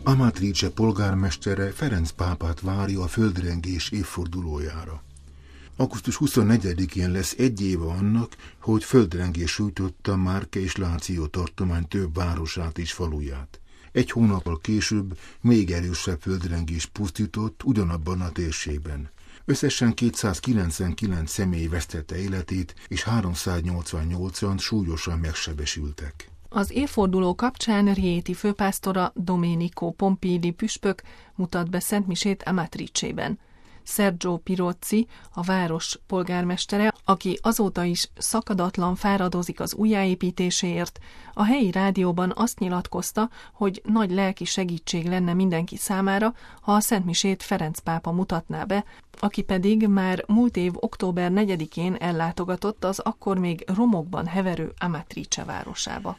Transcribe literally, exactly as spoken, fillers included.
Amatrice polgármestere Ferenc pápát várja a földrengés évfordulójára. augusztus huszonnegyedikén lesz egy éve annak, hogy földrengés sújtotta Marche és Lazio tartomány több városát és faluját. Egy hónappal később még erősebb földrengés pusztított ugyanabban a térségben. Összesen kétszázkilencvenkilenc személy vesztette életét, és háromszáznyolcvannyolcan súlyosan megsebesültek. Az évforduló kapcsán Rieti főpásztora Domenico Pompili püspök mutat be szentmisét Amatricében. Sergio Pirozzi, a város polgármestere, aki azóta is szakadatlan fáradozik az újjáépítéséért, a helyi rádióban azt nyilatkozta, hogy nagy lelki segítség lenne mindenki számára, ha a szentmisét Ferenc pápa mutatná be, aki pedig már múlt év október negyedikén ellátogatott az akkor még romokban heverő Amatrice városába.